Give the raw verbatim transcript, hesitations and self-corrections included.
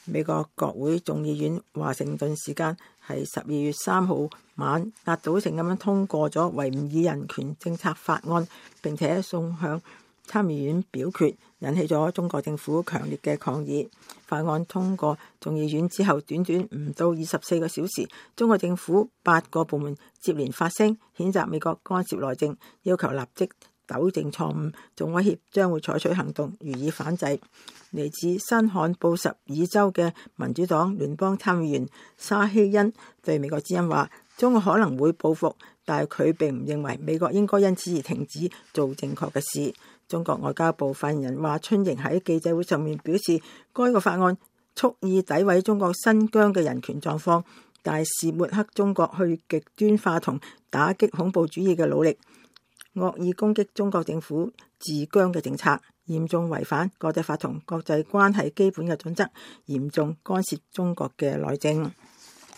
美國國會眾議院華盛頓時間係十二月三號晚壓倒性咁樣通過咗維吾爾人權政策法案，並且送向參議院表決，引起咗中國政府強烈嘅抗議。法案通過眾議院之後，短短唔到二十四個小時，中國政府八個部門接連發聲，譴責美國干涉內政，要求立即糾正錯誤，仲威脅將會採取行動予以反制。嚟自新罕布什爾州嘅民主黨聯邦參議員沙希恩對美國之音話：中國可能會報復，但係佢並唔認為美國應該因此而停止做正確嘅事。中國外交部發言人華春瑩喺記者會上面表示，該個法案蓄意詆毀中國新疆嘅人權狀況，大肆抹黑中國去極端化同打擊恐怖主義嘅努力，惡意攻擊中國政府治疆嘅政策，嚴重違反國際法同國際關係基本嘅準則，嚴重干涉中國嘅內政。